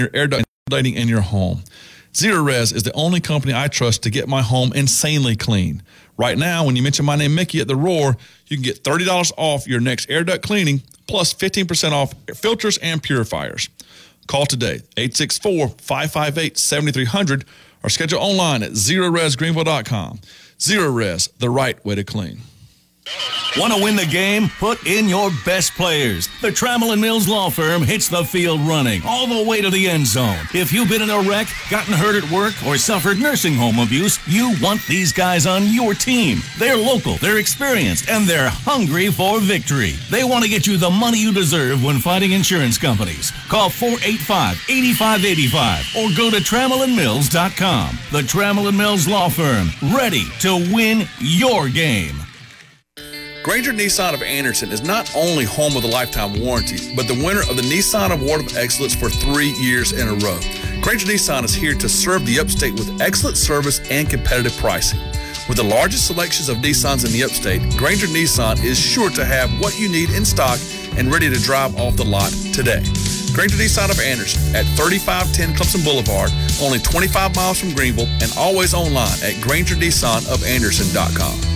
your air duct lighting in your home. Zerorez is the only company I trust to get my home insanely clean. Right now, when you mention my name, Mickey, at the Roar, you can get $30 off your next air duct cleaning, plus 15% off filters and purifiers. Call today, 864-558-7300, or schedule online at ZerorezGreenville.com. Zerorez, the right way to clean. Want to win the game? Put in your best players. The Trammell & Mills Law Firm hits the field running all the way to the end zone. If you've been in a wreck, gotten hurt at work, or suffered nursing home abuse, you want these guys on your team. They're local, they're experienced, and they're hungry for victory. They want to get you the money you deserve when fighting insurance companies. Call 485-8585 or go to TrammellandMills.com. The Trammell & Mills Law Firm, ready to win your game. Granger Nissan of Anderson is not only home of the lifetime warranty, but the winner of the Nissan Award of Excellence for 3 years in a row. Granger Nissan is here to serve the upstate with excellent service and competitive pricing. With the largest selections of Nissans in the upstate, Granger Nissan is sure to have what you need in stock and ready to drive off the lot today. Granger Nissan of Anderson at 3510 Clemson Boulevard, only 25 miles from Greenville, and always online at GrangerNissanOfAnderson.com.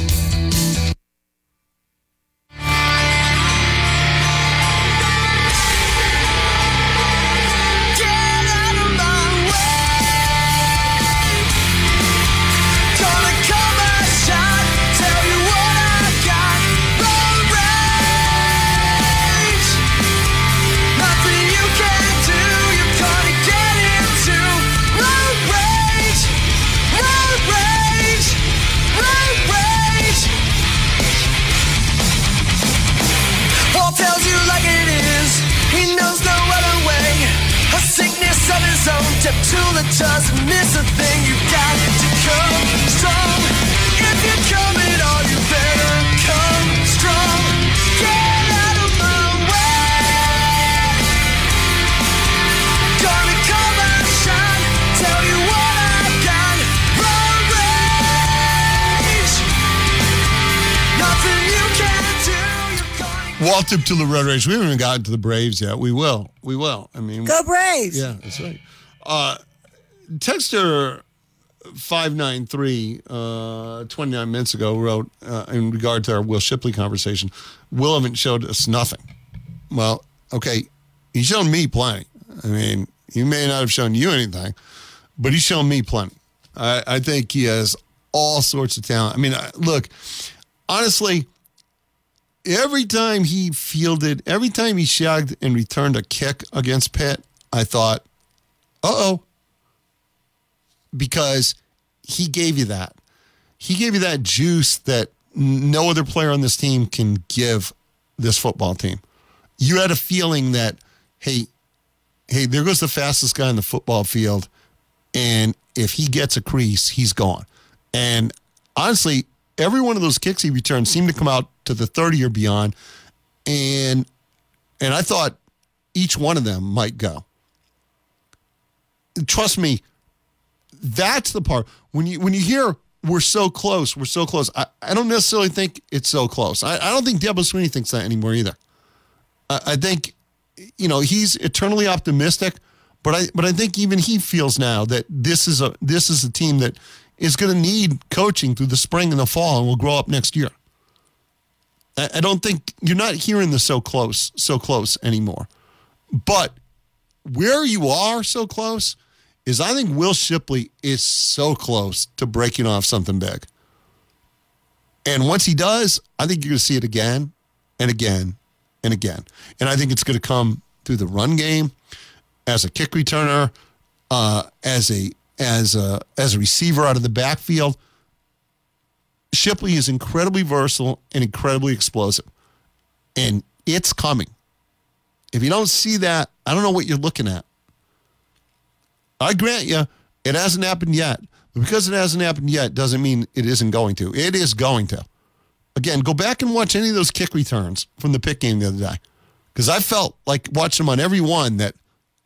Doesn't miss a thing, you got to come strong. If you're coming on, you better come strong. Get out of my way. Gonna come and shine, tell you what I've got. Road rage, nothing you can't do. Welcome to the Road Rage. We haven't even gotten to the Braves yet. We will. I mean, go Braves. Yeah, that's right. Texter 593 29 minutes ago wrote in regard to our Will Shipley conversation, Will haven't showed us nothing. Well, okay, he's shown me plenty. I mean, he may not have shown you anything, but he's shown me plenty. I think he has all sorts of talent. I mean, look, honestly, every time he shagged and returned a kick against Pitt, I thought, uh-oh. Because he gave you that. He gave you that juice that no other player on this team can give this football team. You had a feeling that, hey, there goes the fastest guy on the football field, and if he gets a crease, he's gone. And honestly, every one of those kicks he returned seemed to come out to the 30 or beyond, and I thought each one of them might go. Trust me, that's the part. When you hear we're so close, I don't necessarily think it's so close. I don't think Dabo Swinney thinks that anymore either. I think, he's eternally optimistic, but I think even he feels now that this is a team that is going to need coaching through the spring and the fall and will grow up next year. I don't think you're not hearing the so close anymore. But where you are so close is I think Will Shipley is so close to breaking off something big. And once he does, I think you're going to see it again and again and again. And I think it's going to come through the run game, as a kick returner, as a receiver out of the backfield. Shipley is incredibly versatile and incredibly explosive. And it's coming. If you don't see that, I don't know what you're looking at. I grant you, it hasn't happened yet. But because it hasn't happened yet doesn't mean it isn't going to. It is going to. Again, go back and watch any of those kick returns from the Pitt game the other day. Because I felt like watching them on every one that,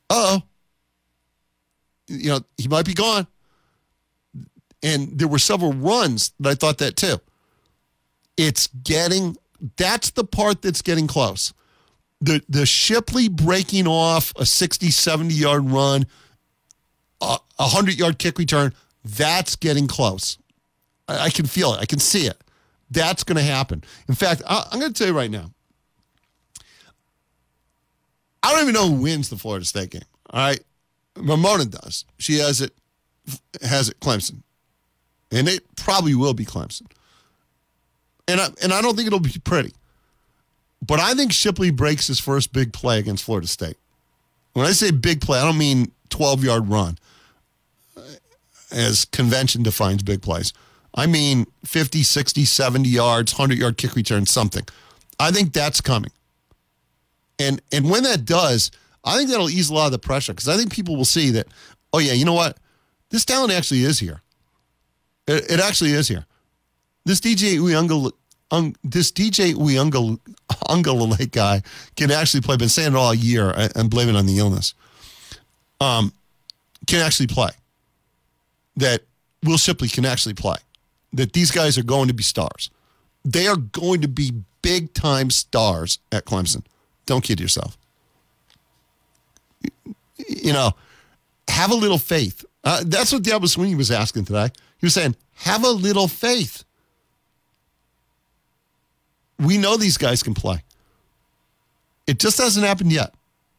he might be gone. And there were several runs that I thought that too. That's the part that's getting close. The Shipley breaking off a 60, 70-yard run, a 100-yard kick return, that's getting close. I can feel it. I can see it. That's going to happen. In fact, I'm going to tell you right now, I don't even know who wins the Florida State game. All right? Ramona does. She has it Clemson. And it probably will be Clemson. And I don't think it'll be pretty. But I think Shipley breaks his first big play against Florida State. When I say big play, I don't mean 12-yard run, as convention defines big plays. I mean 50, 60, 70 yards, 100-yard kick return, something. I think that's coming. And when that does, I think that'll ease a lot of the pressure because I think people will see that, oh, yeah, you know what? This talent actually is here. It actually is here. This DJ Uyunglele guy can actually play. I've been saying it all year and blame it on the illness. Can actually play. That Will Shipley can actually play. That these guys are going to be stars. They are going to be big-time stars at Clemson. Don't kid yourself. You know, have a little faith. That's what Dabo Swinney was asking today. He was saying, have a little faith. We know these guys can play. It just hasn't happened yet.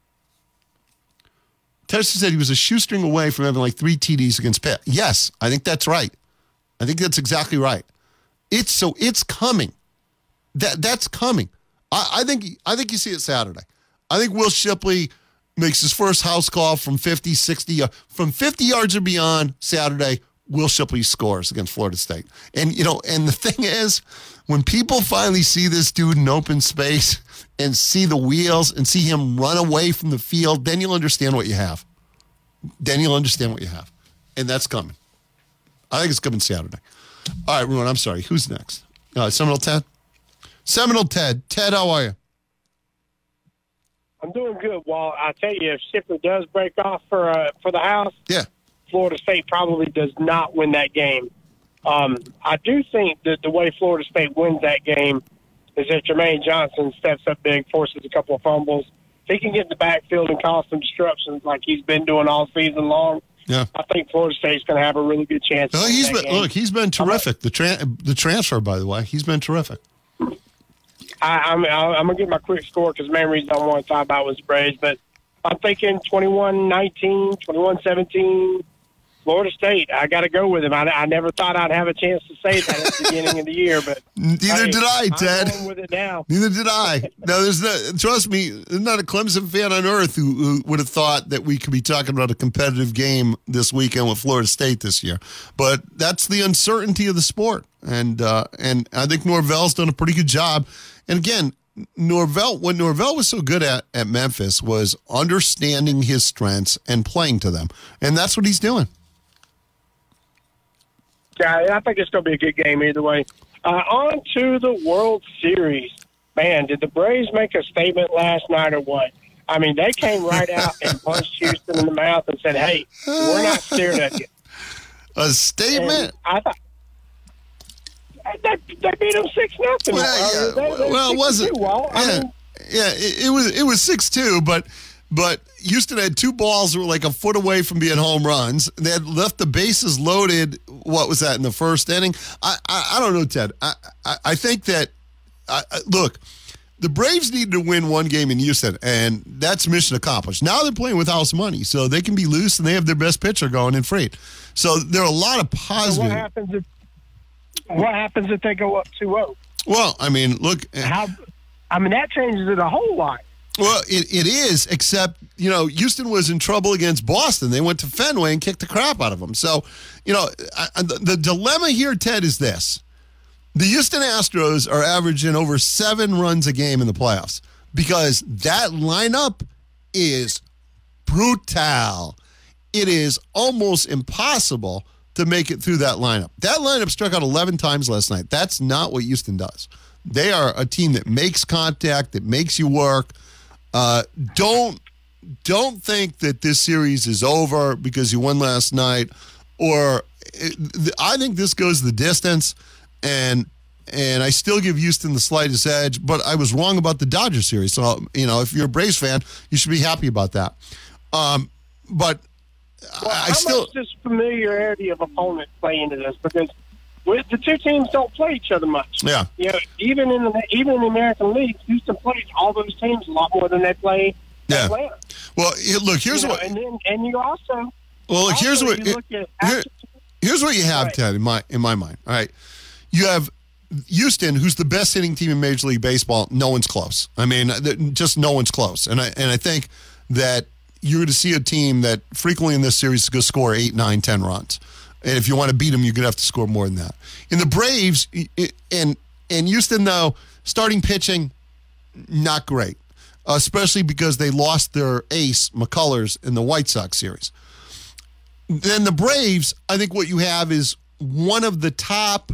Tedeschi said he was a shoestring away from having like 3 TDs against Pitt. Yes, I think that's right. I think that's exactly right. It's coming. That's coming. I think you see it Saturday. I think Will Shipley makes his first house call from 50, 60, from 50 yards or beyond Saturday. Will Shipley scores against Florida State. And, you know, and the thing is, when people finally see this dude in open space and see the wheels and see him run away from the field, then you'll understand what you have. And that's coming. I think it's coming Saturday. All right, Ruin, I'm sorry. Who's next? Seminole Ted? Seminole Ted. Ted, how are you? I'm doing good, Walt. I tell you, if Shipley does break off for the house, yeah, Florida State probably does not win that game. I do think that the way Florida State wins that game is if Jermaine Johnson steps up big, forces a couple of fumbles. If he can get in the backfield and cause some disruptions like he's been doing all season long, yeah, I think Florida State's going to have a really good chance. Well, he's been terrific. The transfer, by the way, he's been terrific. I'm going to give my quick score because the main reason I want to talk about was the Braves, but I'm thinking 21-19, 21-17, Florida State. I got to go with him. I never thought I'd have a chance to say that at the beginning of the year, but neither did I, Ted. I'm going with it now. Neither did I. No, trust me, there's not a Clemson fan on earth who would have thought that we could be talking about a competitive game this weekend with Florida State this year. But that's the uncertainty of the sport, and I think Norvell's done a pretty good job. And again, what Norvell was so good at Memphis was understanding his strengths and playing to them, and that's what he's doing. Yeah, I think it's going to be a good game either way. On to the World Series. Man, did the Braves make a statement last night or what? I mean, they came right out and punched Houston in the mouth and said, hey, we're not scared of you. A statement? And I thought they beat them 6-0. Well, it wasn't. It was 6-2, but Houston had 2 balls that were like a foot away from being home runs. They had left the bases loaded. What was that in the first inning? I don't know, Ted. I think that look, the Braves needed to win one game in Houston, and that's mission accomplished. Now they're playing with house money, so they can be loose and they have their best pitcher going in Fried. So there are a lot of positive. So what happens if they go up 2-0? Well, I mean, look. That changes it a whole lot. Well, it is, except, you know, Houston was in trouble against Boston. They went to Fenway and kicked the crap out of them. So, you know, the dilemma here, Ted, is this. The Houston Astros are averaging over 7 runs a game in the playoffs because that lineup is brutal. It is almost impossible to make it through that lineup. That lineup struck out 11 times last night. That's not what Houston does. They are a team that makes contact, that makes you work. Don't think that this series is over because you won last night, I think this goes the distance, and and I still give Houston the slightest edge, but I was wrong about the Dodgers series. So, if you're a Braves fan, you should be happy about that. But I still. Much does familiarity of opponent play into this? Because the two teams don't play each other much. Yeah. Even in the American League, Houston plays all those teams a lot more than they play Atlanta. Well, look, here's what. And you also. Well, look, here's what. Here's what you have, right. Ted, in my mind. All right, you have Houston, who's the best hitting team in Major League Baseball. No one's close. I mean, just no one's close. And I think that you're going to see a team that frequently in this series is going to score 8, 9, 10 runs. And if you want to beat them, you're going to have to score more than that. In the Braves and Houston, though, starting pitching, not great, especially because they lost their ace, McCullers, in the White Sox series. Then the Braves, I think what you have is one of the top,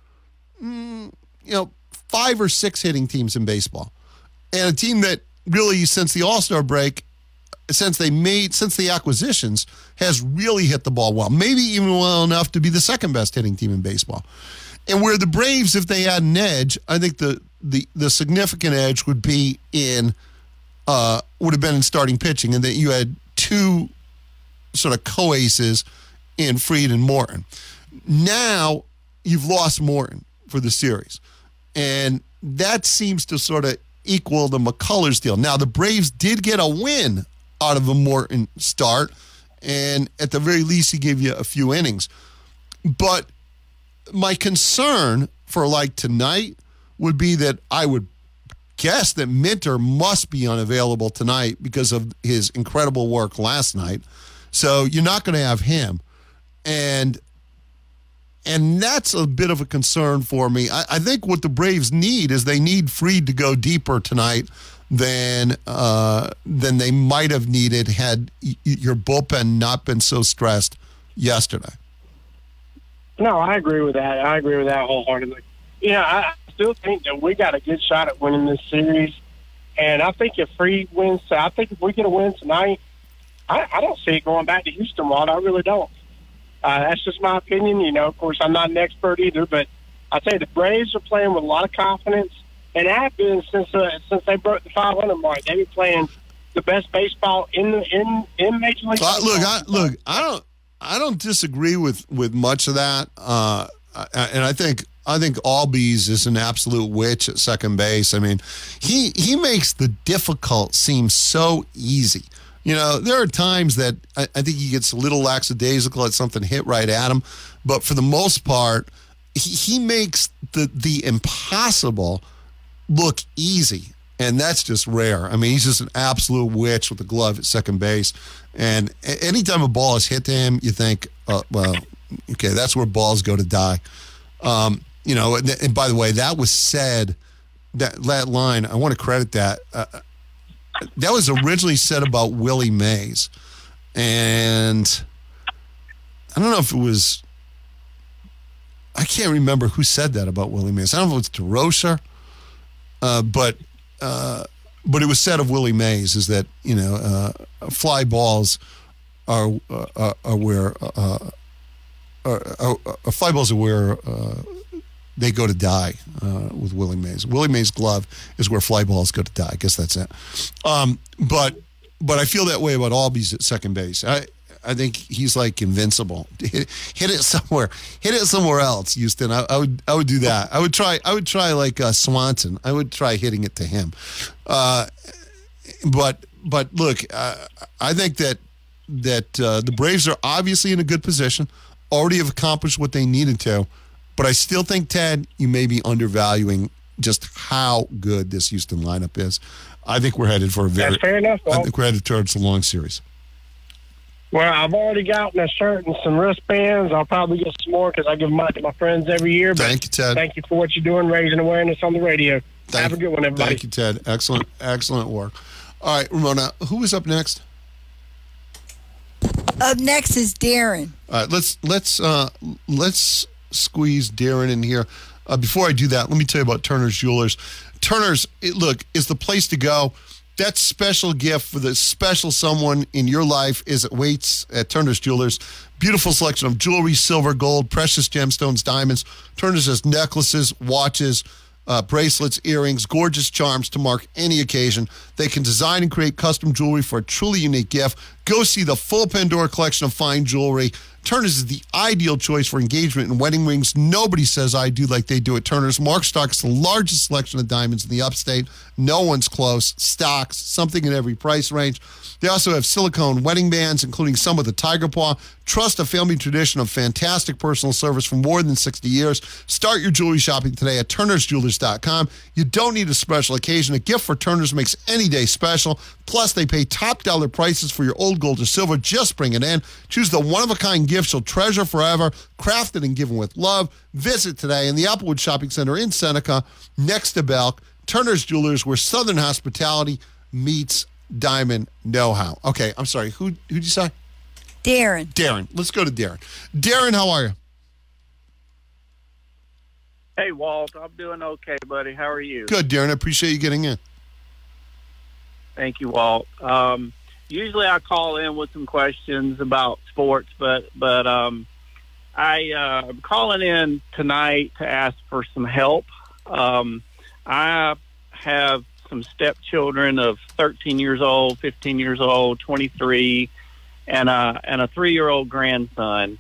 5 or 6 hitting teams in baseball. And a team that really, since the All-Star break, since the acquisitions, has really hit the ball well. Maybe even well enough to be the second best hitting team in baseball. And where the Braves, if they had an edge, I think the significant edge would be would have been in starting pitching, and that you had 2 sort of co-aces in Fried and Morton. Now you've lost Morton for the series, and that seems to sort of equal the McCullers deal. Now the Braves did get a win out of a Morton start, and at the very least he gave you a few innings. But my concern for like tonight would be that I would guess that Minter must be unavailable tonight because of his incredible work last night. So you're not going to have him. And that's a bit of a concern for me. I think what the Braves need is they need Fried to go deeper tonight than they might have needed had your bullpen not been so stressed yesterday. No, I agree with that. I agree with that wholeheartedly. I still think that we got a good shot at winning this series. And I think if Fried wins, I think if we get a win tonight, I don't see it going back to Houston, Walt. I really don't. That's just my opinion. Of course, I'm not an expert either, but I tell you, the Braves are playing with a lot of confidence, and have been since they broke the 500 mark. They've been playing the best baseball in Major League Baseball. I don't disagree with much of that, and I think Albies is an absolute witch at second base. I mean, he makes the difficult seem so easy. There are times that I think he gets a little lackadaisical at something hit right at him, but for the most part, he makes the impossible look easy, and that's just rare. I mean, he's just an absolute witch with the glove at second base, and anytime a ball is hit to him, you think, well, okay, that's where balls go to die. And by the way, that was said, that line, I want to credit that. That was originally said about Willie Mays. And I don't know if it was, I can't remember who said that about Willie Mays. I don't know if it's DeRocher, but it was said of Willie Mays is that, fly balls are where, fly balls are where, they go to die with Willie Mays. Willie Mays' glove is where fly balls go to die. I guess that's it. But I feel that way about Albies at second base. I think he's like invincible. Hit it somewhere. Hit it somewhere else, Houston. I would do that. I would try like Swanson. I would try hitting it to him. But look, I think that the Braves are obviously in a good position. Already have accomplished what they needed to. But I still think, Ted, you may be undervaluing just how good this Houston lineup is. I think we're headed for That's fair enough, Paul. I think we're headed towards a long series. Well, I've already gotten a shirt and some wristbands. I'll probably get some more because I give them out to my friends every year. But thank you, Ted. Thank you for what you're doing, raising awareness on the radio. Have a good one, everybody. Thank you, Ted. Excellent work. All right, Ramona, who is up next? Up next is Darren. All right, let's squeeze Darren in here. Before I do that, let me tell you about Turner's Jewelers. Turner's, look, is the place to go. That special gift for the special someone in your life is at Waits at Turner's Jewelers. Beautiful selection of jewelry, silver, gold, precious gemstones, diamonds. Turner's has necklaces, watches, bracelets, earrings, gorgeous charms to mark any occasion. They can design and create custom jewelry for a truly unique gift. Go see the full Pandora collection of fine jewelry. Turner's is the ideal choice for engagement and wedding rings. Nobody says I do like they do at Turner's. Mark stocks the largest selection of diamonds in the upstate. No one's close. Stocks something in every price range. They also have silicone wedding bands, including some with a tiger paw. Trust a family tradition of fantastic personal service for more than 60 years. Start your jewelry shopping today at turnersjewelers.com. You don't need a special occasion. A gift for Turner's makes any day special. Plus, they pay top dollar prices for your old gold or silver. Just bring it in. Choose the one-of-a-kind gift you'll treasure forever, crafted and given with love. Visit today in the Applewood Shopping Center in Seneca, next to Belk. Turner's Jewelers, where Southern hospitality meets diamond know-how. Okay, I'm sorry. Who'd you say? Darren. Darren. Let's go to Darren. Darren, how are you? Hey, Walt. I'm doing okay, buddy. How are you? Good, Darren. I appreciate you getting in. Thank you, Walt. Usually I call in with some questions about sports, but I'm calling in tonight to ask for some help. I have some stepchildren of 13 years old, 15 years old, 23, and a 3-year-old grandson.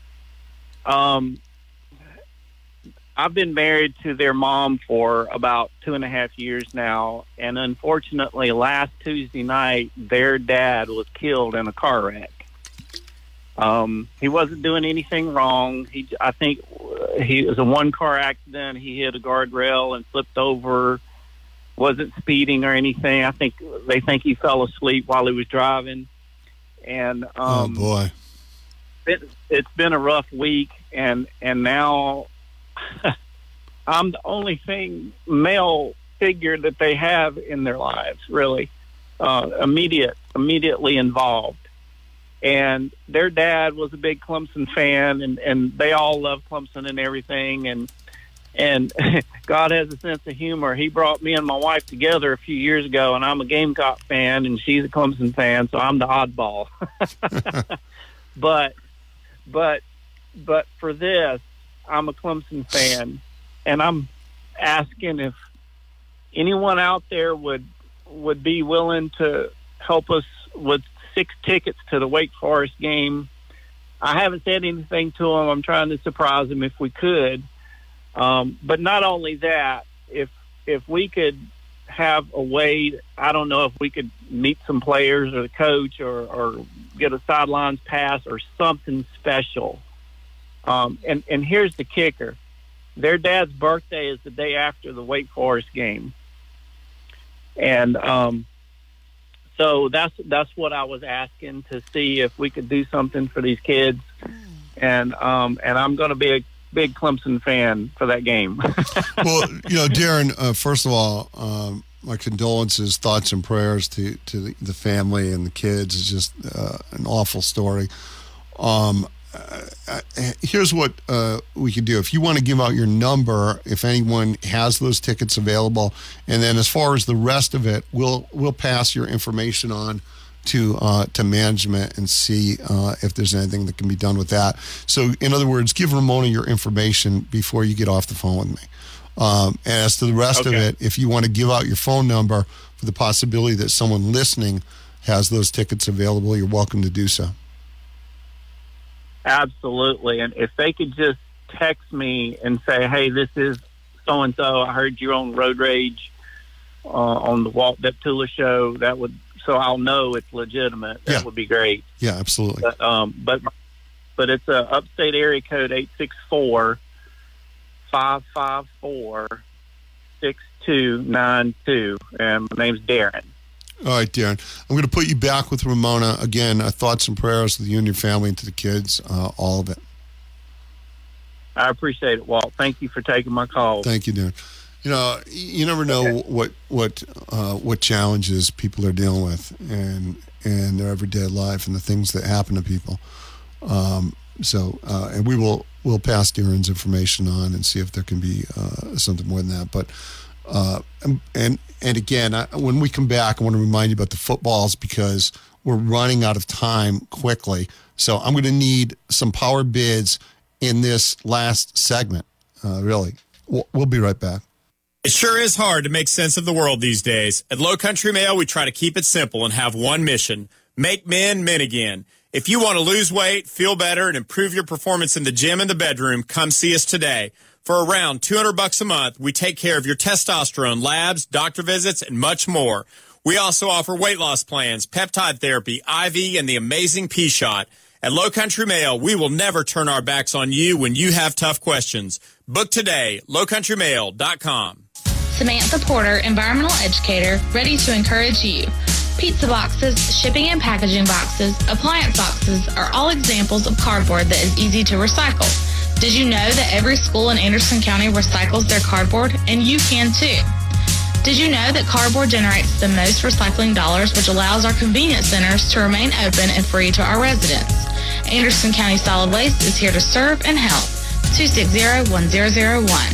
I've been married to their mom for about 2.5 years now, and unfortunately, last Tuesday night, their dad was killed in a car wreck. He wasn't doing anything wrong. I think it was a one-car accident. He hit a guardrail and flipped over. Wasn't speeding or anything. I think they think he fell asleep while he was driving. And oh boy, it's been a rough week, and now I'm the only male figure that they have in their lives, really, immediately involved. And their dad was a big Clemson fan, and they all love Clemson and everything. And God has a sense of humor. He brought me and my wife together a few years ago, and I'm a Gamecock fan, and she's a Clemson fan, so I'm the oddball. But for this, I'm a Clemson fan, and I'm asking if anyone out there would be willing to help us with 6 tickets to the Wake Forest game. I haven't said anything to them. I'm trying to surprise them if we could. But not only that, if we could have a way, I don't know if we could meet some players or the coach or get a sidelines pass or something special. And here's the kicker. Their dad's birthday is the day after the Wake Forest game. And so that's what I was asking, to see if we could do something for these kids. And I'm going to be a big Clemson fan for that game. Well, Darren, first of all, my condolences, thoughts and prayers to the family and the kids. It's just an awful story. Here's what we can do. If you want to give out your number, if anyone has those tickets available, and then as far as the rest of it, we'll pass your information on to management and see if there's anything that can be done with that. So, in other words, give Ramona your information before you get off the phone with me. And as to the rest of it, if you want to give out your phone number for the possibility that someone listening has those tickets available, you're welcome to do so. Absolutely. And if they could just text me and say, hey, this is so-and-so, I heard you're on Road Rage on the Walt Deptula show, so I'll know it's legitimate. That would be great. Yeah, absolutely. But it's a upstate area code 864-554-6292, and my name's Darren. All right, Darren. I'm going to put you back with Ramona. Again, thoughts and prayers to you and your family and to the kids, all of it. I appreciate it, Walt. Thank you for taking my call. Thank you, Darren. You never know what challenges people are dealing with in their everyday life and the things that happen to people. And we'll pass Darren's information on and see if there can be something more than that. But And again, when we come back, I want to remind you about the footballs because we're running out of time quickly. So I'm going to need some power bids in this last segment, really. We'll be right back. It sure is hard to make sense of the world these days. At Low Country Mail, we try to keep it simple and have one mission: make men men again. If you want to lose weight, feel better, and improve your performance in the gym and the bedroom, come see us today. For around $200 a month, we take care of your testosterone labs, doctor visits, and much more. We also offer weight loss plans, peptide therapy, IV, and the amazing P-Shot. At Low Country Mail, we will never turn our backs on you when you have tough questions. Book today, lowcountrymail.com. Samantha Porter, environmental educator, ready to encourage you. Pizza boxes, shipping and packaging boxes, appliance boxes are all examples of cardboard that is easy to recycle. Did you know that every school in Anderson County recycles their cardboard? And you can too. Did you know that cardboard generates the most recycling dollars, which allows our convenience centers to remain open and free to our residents? Anderson County Solid Waste is here to serve and help. 260-1001.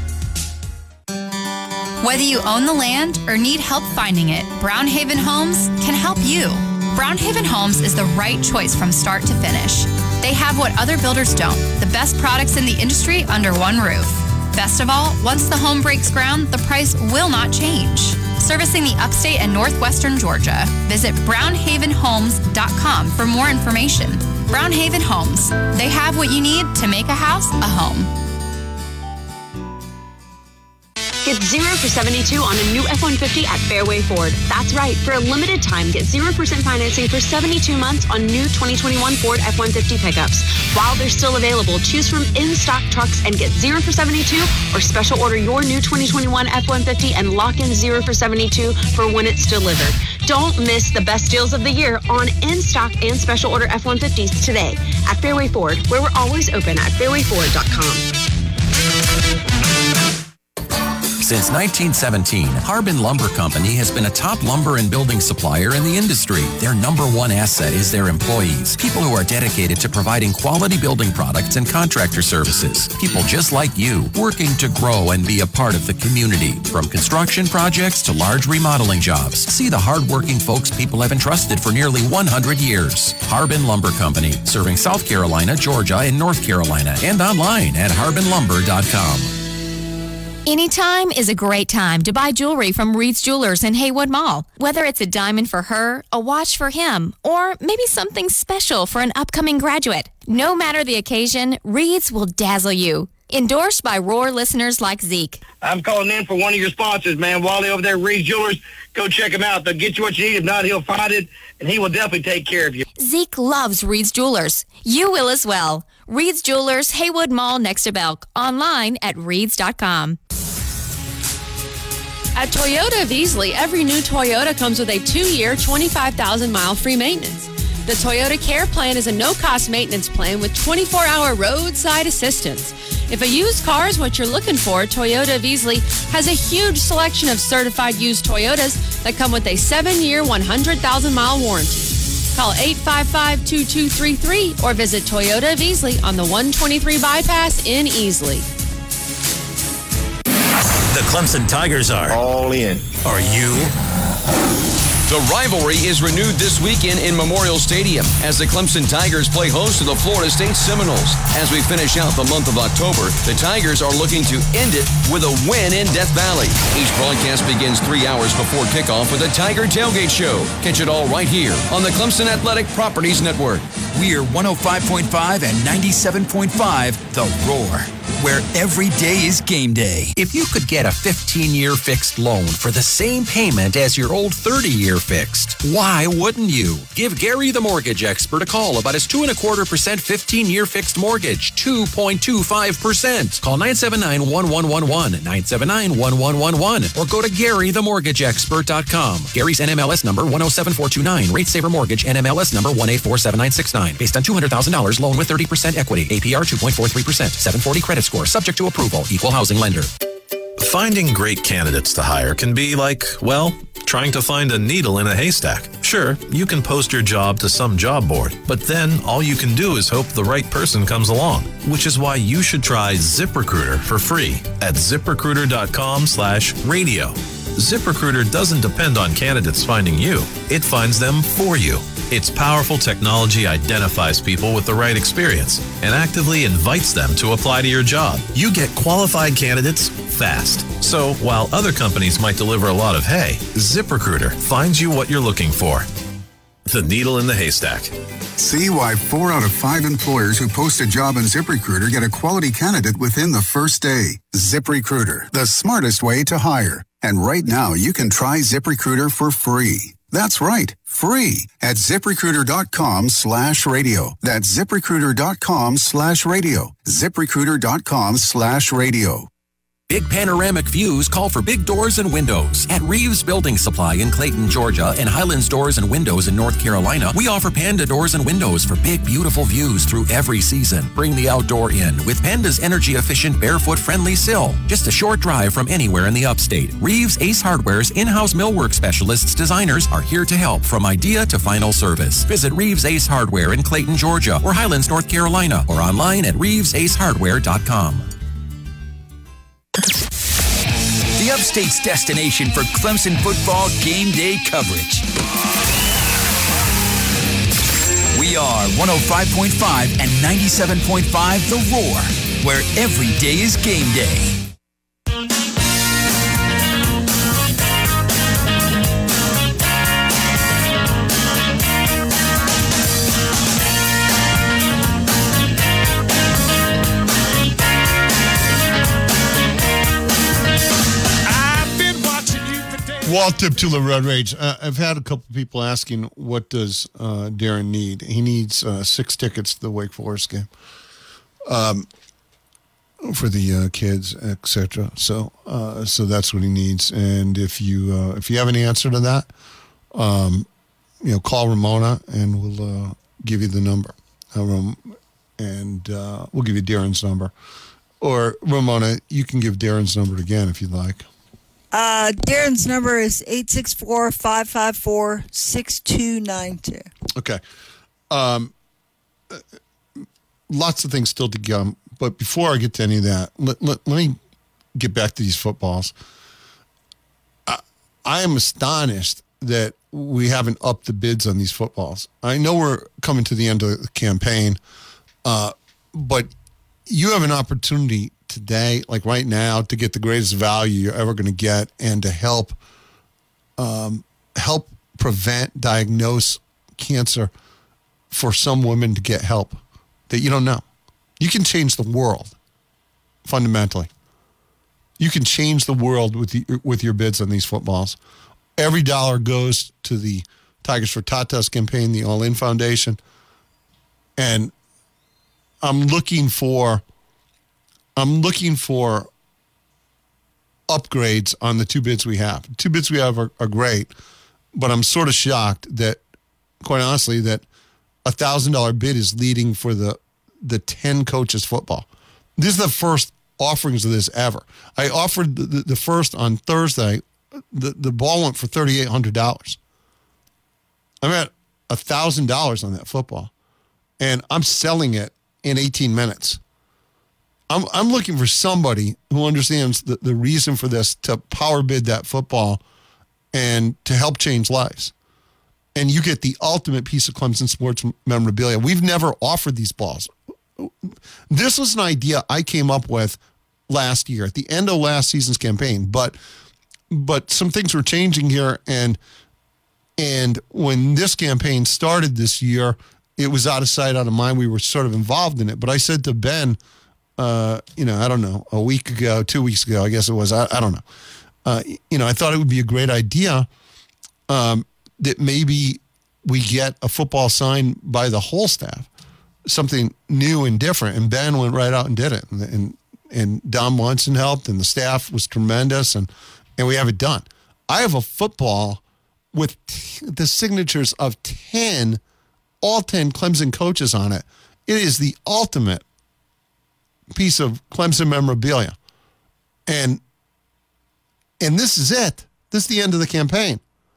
Whether you own the land or need help finding it, Brownhaven Homes can help you. Brownhaven Homes is the right choice from start to finish. They have what other builders don't, the best products in the industry under one roof. Best of all, once the home breaks ground, the price will not change. Servicing the upstate and northwestern Georgia, visit brownhavenhomes.com for more information. Brownhaven Homes. They have what you need to make a house a home. Get 0 for $72 on a new F-150 at Fairway Ford. That's right. For a limited time, get 0% financing for 72 months on new 2021 Ford F-150 pickups. While they're still available, choose from in-stock trucks and get 0 for $72 or special order your new 2021 F-150 and lock in 0 for $72 for when it's delivered. Don't miss the best deals of the year on in-stock and special order F-150s today at Fairway Ford, where we're always open at fairwayford.com. Since 1917, Harbin Lumber Company has been a top lumber and building supplier in the industry. Their number one asset is their employees, people who are dedicated to providing quality building products and contractor services. People just like you, working to grow and be a part of the community. From construction projects to large remodeling jobs, see the hardworking folks people have entrusted for nearly 100 years. Harbin Lumber Company, serving South Carolina, Georgia, and North Carolina, and online at harbinlumber.com. Anytime is a great time to buy jewelry from Reed's Jewelers in Haywood Mall. Whether it's a diamond for her, a watch for him, or maybe something special for an upcoming graduate. No matter the occasion, Reed's will dazzle you. Endorsed by Roar listeners like Zeke. I'm calling in for one of your sponsors, man. Wally over there at Reed's Jewelers. Go check him out. They'll get you what you need. If not, he'll find it, and he will definitely take care of you. Zeke loves Reed's Jewelers. You will as well. Reed's Jewelers, Haywood Mall next to Belk. Online at reeds.com. At Toyota of Easley, every new Toyota comes with a 2-year, 25,000-mile free maintenance. The Toyota Care Plan is a no-cost maintenance plan with 24-hour roadside assistance. If a used car is what you're looking for, Toyota of Easley has a huge selection of certified used Toyotas that come with a 7-year, 100,000-mile warranty. Call 855-2233 or visit Toyota of Easley on the 123 bypass in Easley. The Clemson Tigers are all in. Are you? The rivalry is renewed this weekend in Memorial Stadium as the Clemson Tigers play host to the Florida State Seminoles. As we finish out the month of October, the Tigers are looking to end it with a win in Death Valley. Each broadcast begins 3 hours before kickoff with a Tiger Tailgate Show. Catch it all right here on the Clemson Athletic Properties Network. We're 105.5 and 97.5 The Roar, where every day is game day. If you could get a 15-year fixed loan for the same payment as your old 30-year fixed, why wouldn't you? Give Gary the mortgage expert a call about his 2.25% 15-year fixed mortgage, 2.25%. Call 979-1111, 979-1111, or go to GaryTheMortgageExpert.com. Gary's NMLS number 107429. Rate Saver Mortgage NMLS number 1847969. Based on $200,000 loan with 30% equity. APR 2.43%. 740 credit score. Subject to approval. Equal housing lender. Finding great candidates to hire can be like, well, trying to find a needle in a haystack. Sure, you can post your job to some job board, but then all you can do is hope the right person comes along, which is why you should try ZipRecruiter for free at ZipRecruiter.com/radio. ZipRecruiter doesn't depend on candidates finding you. It finds them for you. Its powerful technology identifies people with the right experience and actively invites them to apply to your job. You get qualified candidates fast. So while other companies might deliver a lot of hay, ZipRecruiter finds you what you're looking for. The needle in the haystack. See why 4 out of 5 employers who post a job in ZipRecruiter get a quality candidate within the first day. ZipRecruiter, the smartest way to hire. And right now, you can try ZipRecruiter for free. That's right, free at ZipRecruiter.com/radio. That's ZipRecruiter.com/radio. ZipRecruiter.com/radio. Big panoramic views call for big doors and windows. At Reeves Building Supply in Clayton, Georgia, and Highlands Doors and Windows in North Carolina, we offer Panda doors and windows for big, beautiful views through every season. Bring the outdoor in with Panda's energy-efficient, barefoot-friendly sill. Just a short drive from anywhere in the upstate. Reeves Ace Hardware's in-house millwork specialists designers are here to help from idea to final service. Visit Reeves Ace Hardware in Clayton, Georgia, or Highlands, North Carolina, or online at reevesacehardware.com. The Upstate's destination for Clemson football game day coverage. We are 105.5 and 97.5 The Roar, where every day is game day. Wall tip to the Road Rage. I've had a couple people asking, what does Darren need? He needs 6 tickets to the Wake Forest game for the kids, etc. So that's what he needs. And if you have any answer to that, call Ramona and we'll give you the number. And we'll give you Darren's number. Or Ramona, you can give Darren's number again if you'd like. Darren's number is 864-554-6292. Okay. Lots of things still to come, but before I get to any of that, let me get back to these footballs. I am astonished that we haven't upped the bids on these footballs. I know we're coming to the end of the campaign, but you have an opportunity today, like right now, to get the greatest value you're ever going to get and to help prevent, diagnose cancer for some women to get help that you don't know. You can change the world, fundamentally. You can change the world with your bids on these footballs. Every dollar goes to the Tigers for Tatas campaign, the All In Foundation. And I'm looking for upgrades on the 2 bids we have. The 2 bids we have are great, but I'm sort of shocked that, quite honestly, that $1,000 bid is leading for the 10 coaches football. This is the first offerings of this ever. I offered the first on Thursday. The ball went for $3,800. I'm at $1,000 on that football, and I'm selling it in 18 minutes. I'm looking for somebody who understands the reason for this to power bid that football and to help change lives. And you get the ultimate piece of Clemson sports memorabilia. We've never offered these balls. This was an idea I came up with last year at the end of last season's campaign, but some things were changing here, and when this campaign started this year, it was out of sight, out of mind. We were sort of involved in it. But I said to Ben, I don't know, a week ago, 2 weeks ago, I guess it was, I don't know. I thought it would be a great idea that maybe we get a football signed by the whole staff, something new and different. And Ben went right out and did it. And Don Munson helped, and the staff was tremendous, and we have it done. I have a football with the signatures of all 10 Clemson coaches on it. It is the ultimate piece of Clemson memorabilia. And this is it. This is the end of the campaign.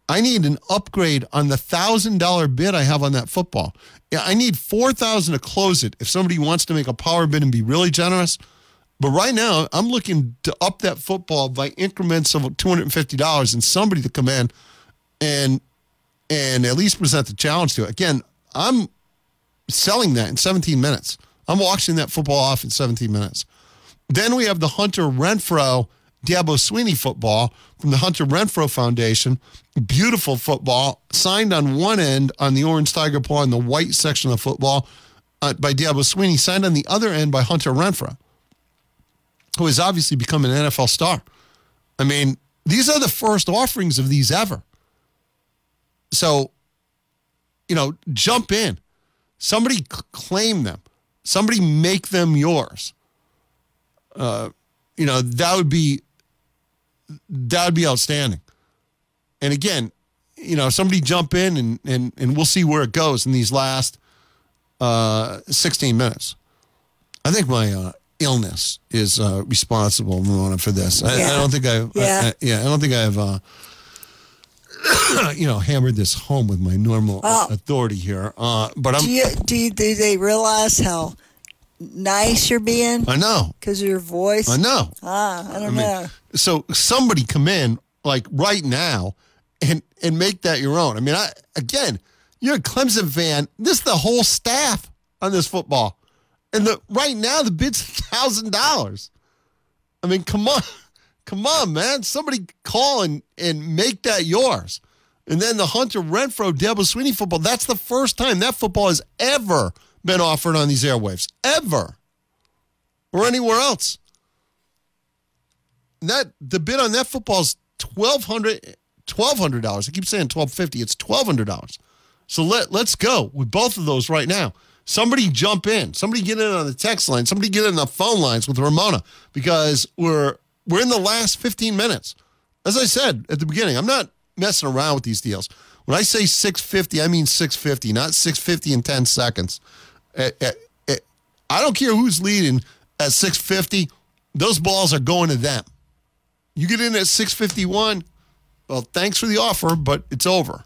I need an upgrade on the $1,000 bid I have on that football. Yeah, I need $4,000 to close it if somebody wants to make a power bid and be really generous. But right now, I'm looking to up that football by increments of $250 and somebody to come in and at least present the challenge to it. Again, I'm selling that in 17 minutes. I'm auctioning that football off in 17 minutes. Then we have the Hunter Renfrow Dabo Sweeney football from the Hunter Renfrow Foundation. Beautiful football, signed on one end on the orange tiger paw and the white section of football by Dabo Sweeney, signed on the other end by Hunter Renfrow, who has obviously become an NFL star. I mean, these are the first offerings of these ever. So, jump in. Somebody claim them. Somebody make them yours. That would be outstanding. And again, somebody jump in and we'll see where it goes in these last 16 minutes. I think my illness is responsible, Ramona, for this. I don't think I've hammered this home with my normal authority here. But do they realize how nice you're being? I know. Because of your voice? I know. I don't know. So somebody come in like right now and make that your own. I mean, you're a Clemson fan. This is the whole staff on this football. And right now the bid's $1,000. I mean, come on, man. Somebody call and make that yours. And then the Hunter Renfrow Dabo Sweeney football, that's the first time that football has ever been offered on these airwaves. Ever. Or anywhere else. The bid on that football is $1,200. I keep saying $1,250. It's $1,200. So let's go with both of those right now. Somebody jump in. Somebody get in on the text line. Somebody get in the phone lines with Ramona, because we're in the last 15 minutes. As I said at the beginning, I'm not messing around with these deals. When I say $650, I mean $650, not $650 in 10 seconds. I don't care who's leading at $650. Those balls are going to them. You get in at $651, well, thanks for the offer, but it's over.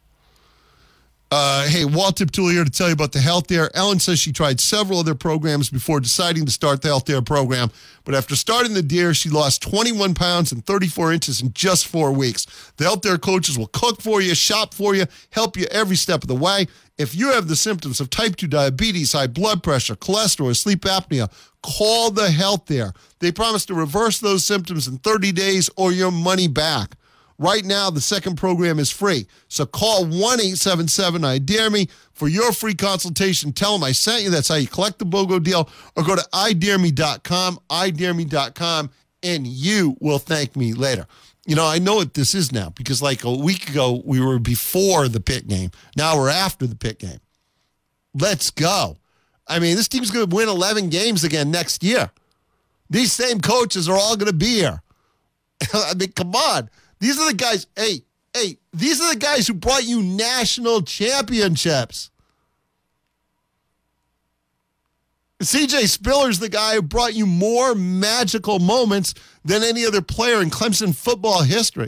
Hey, Walt Tiptool here to tell you about the Health Air. Ellen says she tried several other programs before deciding to start the Health Air program, but after starting the Dare, she lost 21 pounds and 34 inches in just 4 weeks. The Health Air coaches will cook for you, shop for you, help you every step of the way. If you have the symptoms of type 2 diabetes, high blood pressure, cholesterol, or sleep apnea, call the Health Air. They promise to reverse those symptoms in 30 days or your money back. Right now, the second program is free. So call 1-877-I-DARE-ME for your free consultation. Tell them I sent you. That's how you collect the BOGO deal. Or go to idareme.com, idareme.com, and you will thank me later. I know what this is now, because like a week ago, we were before the Pitt game. Now we're after the Pitt game. Let's go. I mean, this team's going to win 11 games again next year. These same coaches are all going to be here. I mean, come on. These are the guys, these are the guys who brought you national championships. CJ Spiller's the guy who brought you more magical moments than any other player in Clemson football history.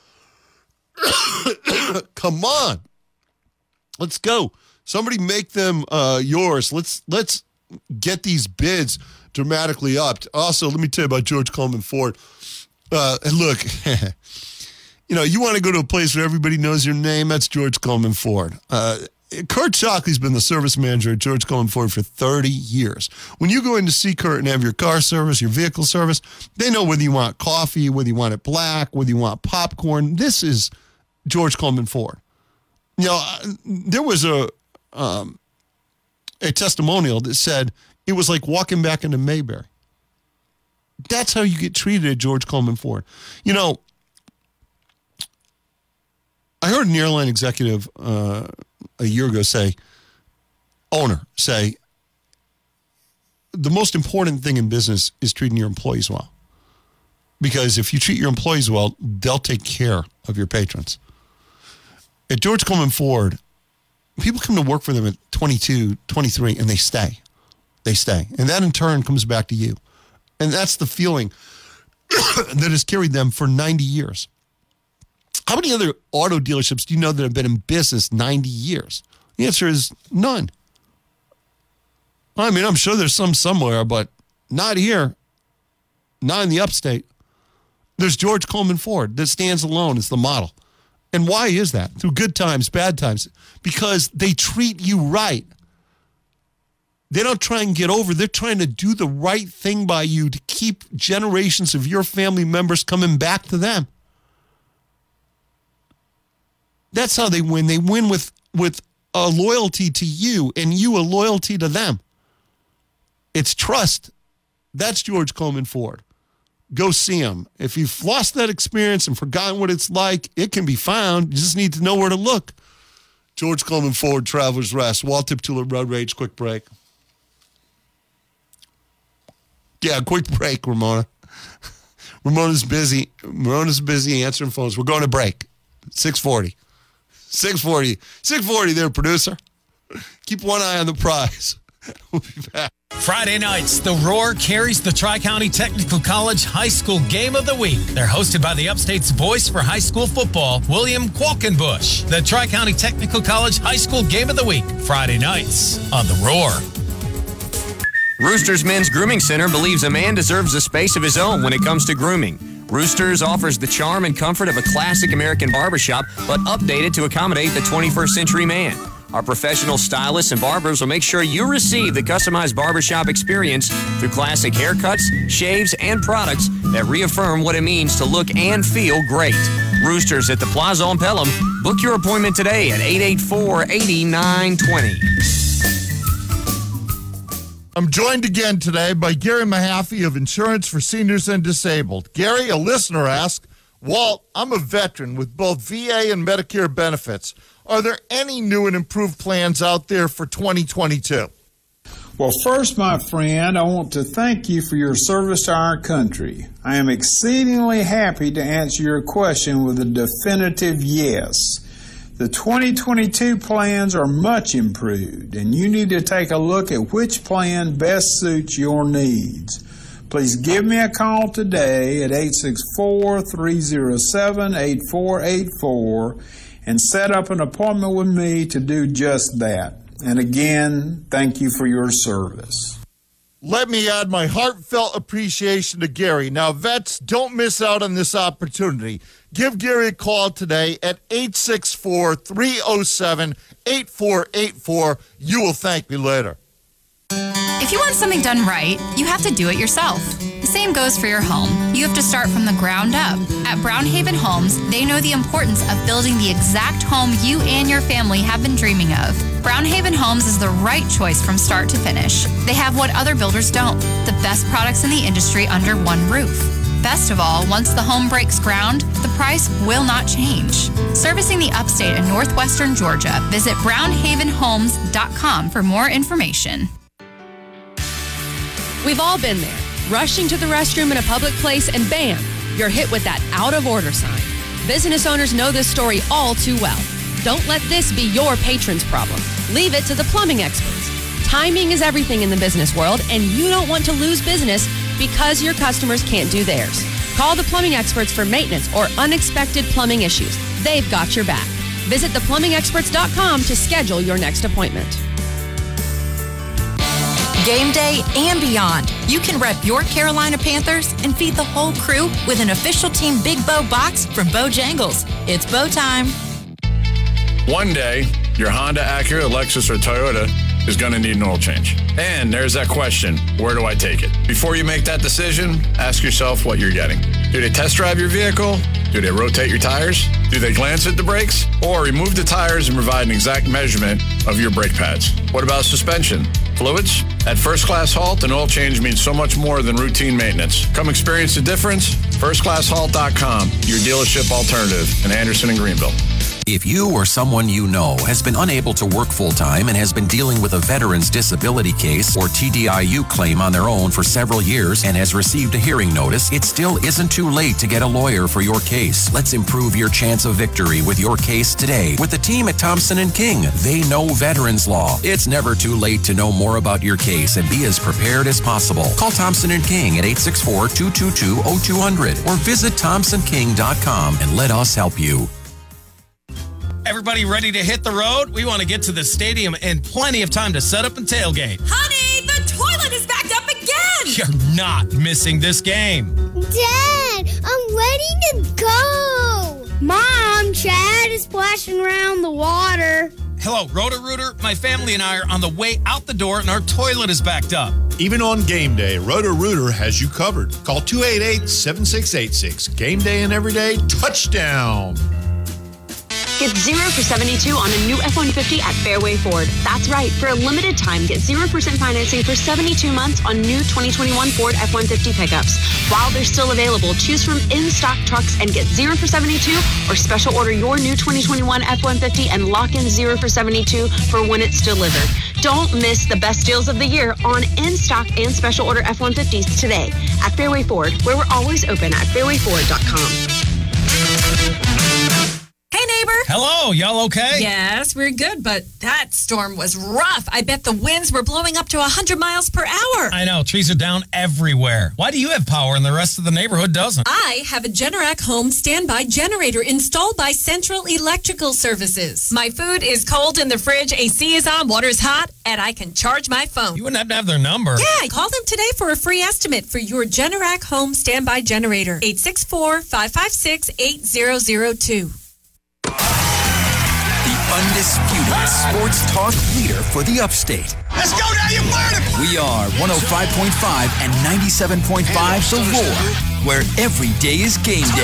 Come on. Let's go. Somebody make them yours. Let's get these bids dramatically upped. Also, let me tell you about George Coleman Ford. And look, you want to go to a place where everybody knows your name, that's George Coleman Ford. Kurt Shockley's been the service manager at George Coleman Ford for 30 years. When you go in to see Kurt and have your car service, your vehicle service, they know whether you want coffee, whether you want it black, whether you want popcorn. This is George Coleman Ford. There was a testimonial that said it was like walking back into Mayberry. That's how you get treated at George Coleman Ford. I heard an airline executive a year ago say, the most important thing in business is treating your employees well. Because if you treat your employees well, they'll take care of your patrons. At George Coleman Ford, people come to work for them at 22, 23, and they stay. They stay. And that in turn comes back to you. And that's the feeling that has carried them for 90 years. How many other auto dealerships do you know that have been in business 90 years? The answer is none. I mean, I'm sure there's some somewhere, but not here. Not in the upstate. There's George Coleman Ford that stands alone as the model. And why is that? Through good times, bad times. Because they treat you right. They don't try and get over. They're trying to do the right thing by you to keep generations of your family members coming back to them. That's how they win. They win with a loyalty to you and you a loyalty to them. It's trust. That's George Coleman Ford. Go see him. If you've lost that experience and forgotten what it's like, it can be found. You just need to know where to look. George Coleman Ford, Travelers Rest, Walt Tiptula Road Rage. Quick break. Yeah, quick break, Ramona. Ramona's busy. Ramona's busy answering phones. We're going to break. 6:40. 6:40. 6:40 there, producer. Keep one eye on the prize. We'll be back. Friday nights, The Roar carries the Tri-County Technical College High School Game of the Week. They're hosted by the Upstate's voice for high school football, William Qualkenbush. The Tri-County Technical College High School Game of the Week, Friday nights on The Roar. Roosters Men's Grooming Center believes a man deserves a space of his own when it comes to grooming. Roosters offers the charm and comfort of a classic American barbershop, but updated to accommodate the 21st century man. Our professional stylists and barbers will make sure you receive the customized barbershop experience through classic haircuts, shaves, and products that reaffirm what it means to look and feel great. Roosters at the Plaza on Pelham. Book your appointment today at 884-8920. I'm joined again today by Gary Mahaffey of Insurance for Seniors and Disabled. Gary, a listener asked, Walt, I'm a veteran with both VA and Medicare benefits. Are there any new and improved plans out there for 2022? Well, first, my friend, I want to thank you for your service to our country. I am exceedingly happy to answer your question with a definitive yes. The 2022 plans are much improved, and you need to take a look at which plan best suits your needs. Please give me a call today at 864-307-8484 and set up an appointment with me to do just that. And again, thank you for your service. Let me add my heartfelt appreciation to Gary. Now, vets, don't miss out on this opportunity. Give Gary a call today at 864-307-8484. You will thank me later. If you want something done right, you have to do it yourself. The same goes for your home. You have to start from the ground up. At Brownhaven Homes, they know the importance of building the exact home you and your family have been dreaming of. Brownhaven Homes is the right choice from start to finish. They have what other builders don't, the best products in the industry under one roof. Best of all, once the home breaks ground, the price will not change. Servicing the upstate and northwestern Georgia, visit brownhavenhomes.com for more information. We've all been there, rushing to the restroom in a public place and bam, you're hit with that out of order sign. Business owners know this story all too well. Don't let this be your patron's problem. Leave it to the plumbing experts. Timing is everything in the business world, and you don't want to lose business because your customers can't do theirs. Call the plumbing experts for maintenance or unexpected plumbing issues. They've got your back. Visit theplumbingexperts.com to schedule your next appointment. Game day and beyond. You can rep your Carolina Panthers and feed the whole crew with an official Team Big Bow box from Bojangles. It's bow time. One day, your Honda, Acura, Lexus, or Toyota is going to need an oil change. And there's that question, where do I take it? Before you make that decision, ask yourself what you're getting. Do they test drive your vehicle? Do they rotate your tires? Do they glance at the brakes? Or remove the tires and provide an exact measurement of your brake pads? What about suspension? Fluids? At First Class Halt, an oil change means so much more than routine maintenance. Come experience the difference. FirstClassHalt.com, your dealership alternative in Anderson and Greenville. If you or someone you know has been unable to work full-time and has been dealing with a veteran's disability case or TDIU claim on their own for several years and has received a hearing notice, it still isn't too late to get a lawyer for your case. Let's improve your chance of victory with your case today with the team at Thompson & King. They know veterans law. It's never too late to know more about your case and be as prepared as possible. Call Thompson & King at 864-222-0200 or visit thompsonking.com and let us help you. Everybody ready to hit the road? We want to get to the stadium in plenty of time to set up and tailgate. Honey, the toilet is backed up again! You're not missing this game. Dad, I'm ready to go. Mom, Chad is splashing around the water. Hello, Roto-Rooter. My family and I are on the way out the door and our toilet is backed up. Even on game day, Roto-Rooter has you covered. Call 288-7686. Game day and everyday touchdown. Get 0 for 72 on a new F-150 at Fairway Ford. That's right. For a limited time, get 0% financing for 72 months on new 2021 Ford F-150 pickups. While they're still available, choose from in-stock trucks and get 0 for 72 or special order your new 2021 F-150 and lock in 0 for 72 for when it's delivered. Don't miss the best deals of the year on in-stock and special order F-150s today at Fairway Ford, where we're always open at fairwayford.com. Hey, neighbor. Hello, y'all okay? Yes, we're good, but that storm was rough. I bet the winds were blowing up to 100 miles per hour. I know, trees are down everywhere. Why do you have power and the rest of the neighborhood doesn't? I have a Generac home standby generator installed by Central Electrical Services. My food is cold in the fridge, AC is on, water's hot, and I can charge my phone. You wouldn't have to have their number. Yeah, call them today for a free estimate for your Generac home standby generator. 864-556-8002. The undisputed sports talk leader for the upstate. Let's go now, you murder! We are 105.5 and 97.5 The Roar, where every day is game day.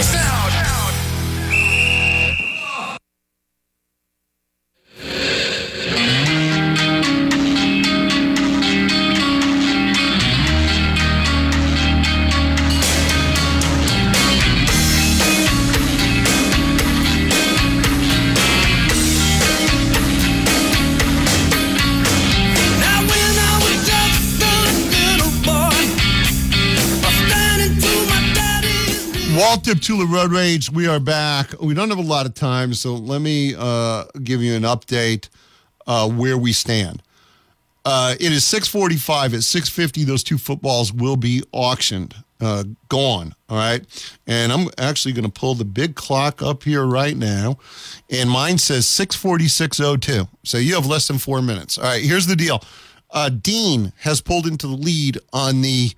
Walt Deptula Road Rage, we are back. We don't have a lot of time, so let me give you an update where we stand. It is 6:45. At 6:50, those two footballs will be auctioned, gone, all right? And I'm actually going to pull the big clock up here right now, and mine says 6:46:02. So you have less than 4 minutes. All right, here's the deal. Dean has pulled into the lead on the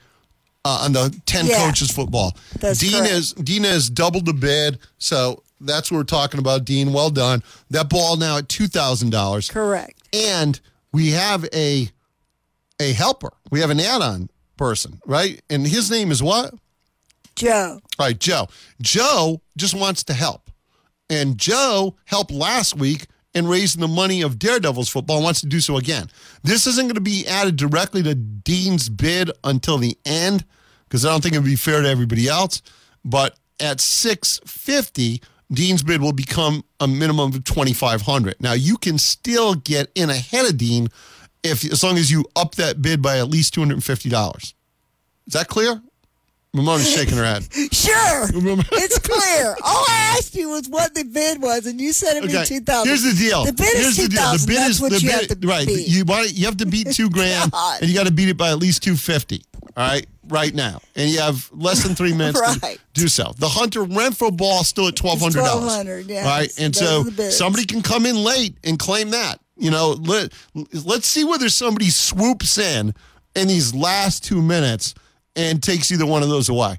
10 coaches football. Dean has doubled the bid, so that's what we're talking about. Dean, well done. That ball now at $2,000. Correct. And we have a helper. We have an add-on person, right? And his name is what? Joe. All right, Joe. Joe just wants to help. And Joe helped last week in raising the money of Daredevils football and wants to do so again. This isn't going to be added directly to Dean's bid until the end because I don't think it would be fair to everybody else. But at $650, Dean's bid will become a minimum of $2,500. Now, you can still get in ahead of Dean as long as you up that bid by at least $250. Is that clear? Ramona's shaking her head. Sure. It's clear. All I asked you was what the bid was, and you said it would be $2,000. Here's the deal. The bid is $2,000. That's what you have to right. beat. You have to beat $2,000, and you got to beat it by at least $250. All right, right now, and you have less than 3 minutes to do so. The Hunter Renfro ball still at $1,200. $1,200. Yeah. All right, and so somebody can come in late and claim that. You know, let's see whether somebody swoops in these last 2 minutes and takes either one of those away.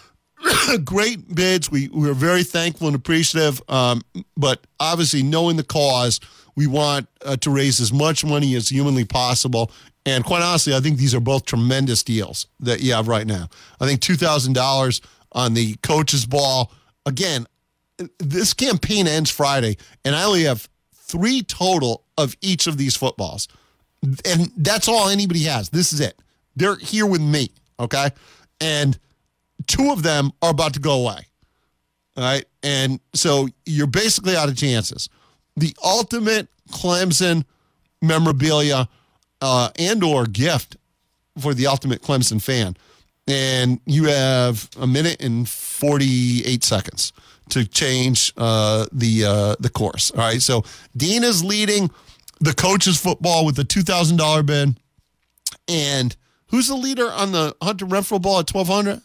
Great bids. We're very thankful and appreciative. But obviously, knowing the cause, we want to raise as much money as humanly possible. And quite honestly, I think these are both tremendous deals that you have right now. I think $2,000 on the coach's ball. Again, this campaign ends Friday, and I only have 3 total of each of these footballs. And that's all anybody has. This is it. They're here with me. Okay, and 2 of them are about to go away. All right, and so you're basically out of chances. the ultimate Clemson memorabilia and or gift for the ultimate Clemson fan. And you have a minute and 48 seconds to change the course. All right, so Dean is leading the coaches football with a $2,000 bid. And who's the leader on the Hunter Renfro ball at 1,200?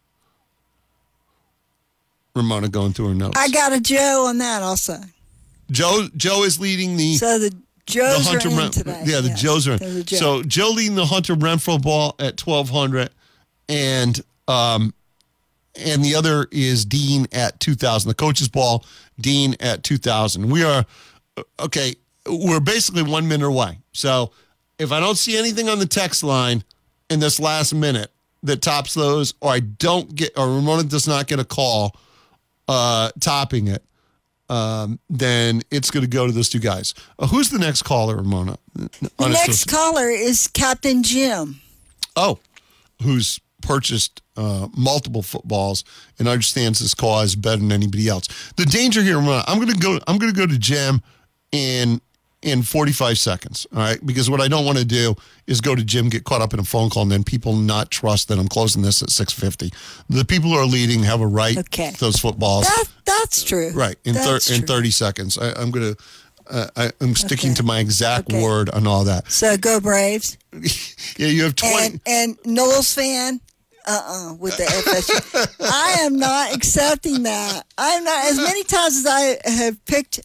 Ramona going through her notes. I got a Joe on that also. Joe is leading the... So the Joes Hunter are in today. Yeah, the yes. Joes are There's a in. Joe. So Joe leading the Hunter Renfro ball at 1,200, and the other is Dean at 2,000. The coach's ball, Dean at 2,000. We are okay. We're basically 1 minute away. So if I don't see anything on the text line in this last minute that tops those, or Ramona does not get a call topping it, then it's going to go to those two guys. Who's the next caller, Ramona? The next caller is Captain Jim. Oh, who's purchased multiple footballs and understands this cause better than anybody else. The danger here, Ramona, I'm going to go to Jim in 45 seconds, all right? Because what I don't want to do is go to Jim, get caught up in a phone call, and then people not trust that I'm closing this at 6:50. The people who are leading have a right to those footballs. That's true. Right, in 30 seconds. I'm sticking to my exact word on all that. So go Braves. Yeah, you have 20. And Knowles fan, with the FSU. I am not accepting that. I'm not, as many times as I have picked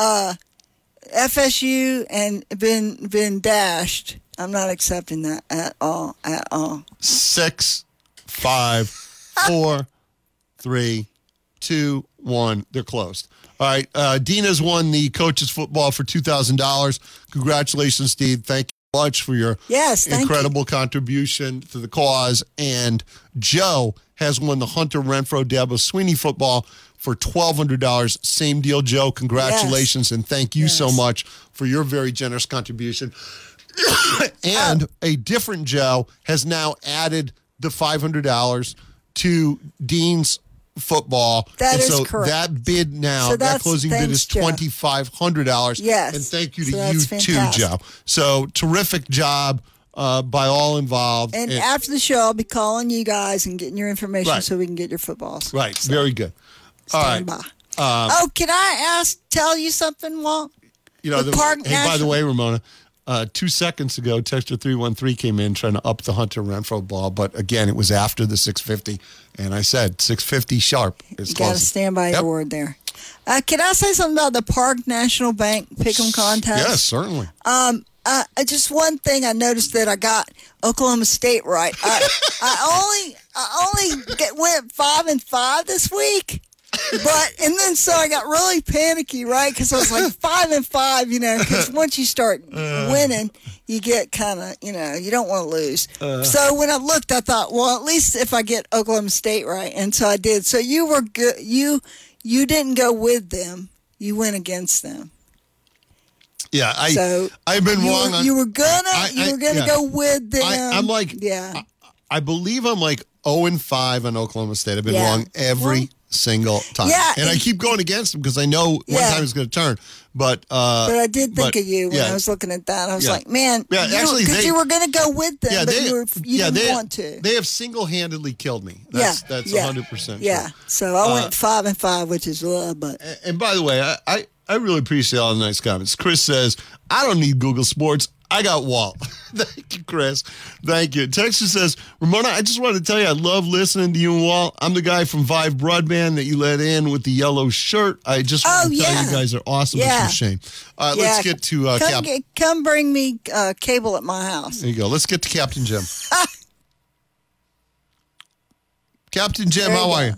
FSU and been dashed, I'm not accepting that at all. 6, 5, 4, 3, 2, 1. They're closed. All right. Dina's won the coach's football for $2,000. Congratulations, Steve. Thank you much for your incredible contribution to the cause. And Joe has won the Hunter Renfro Dabo Sweeney football for $1,200. Same deal, Joe. Congratulations, and thank you so much for your very generous contribution. And a different Joe has now added the $500 to Dean's football. That is correct. That bid now, that closing bid is $2,500. Yes. And thank you to So you that's too, fantastic. Joe. So terrific job by all involved. And after the show, I'll be calling you guys and getting your information so we can get your footballs. Right. Very good. All right. By. Can I tell you something, Walt? By the way, Ramona, 2 seconds ago, Texter 313 came in trying to up the Hunter Renfro ball, but again, it was after the 6:50, and I said 6:50 sharp. You got to stand by your word there. Can I say something about the Park National Bank Pick'em contest? Yes, certainly. Just one thing I noticed that I got Oklahoma State right. I only went 5-5 this week. And then so I got really panicky, right? Because I was like 5-5, because once you start winning, you get kind of, you don't want to lose. So when I looked, I thought, well, at least if I get Oklahoma State right. And so I did. So you were good. You didn't go with them. You went against them. Yeah, I've been wrong. You were gonna go with them. I'm like, I believe I'm like 0-5 on Oklahoma State. I've been wrong every single time. Yeah, and I keep going against them because I know one time it's going to turn. But I did think of you when I was looking at that. I was like, man, because you were going to go with them, but you didn't want to. They have single-handedly killed me. That's 100% Yeah, true. so I went 5-5, which is but. And by the way, I really appreciate all the nice comments. Chris says, I don't need Google Sports. I got Walt. Thank you, Chris. Thank you. Texas says, Ramona, I just wanted to tell you I love listening to you and Walt. I'm the guy from Vive Broadband that you let in with the yellow shirt. I just want to tell you guys are awesome. It's a shame. Let's get to come bring me cable at my house. There you go. Let's get to Captain Jim. Captain Jim, how are you?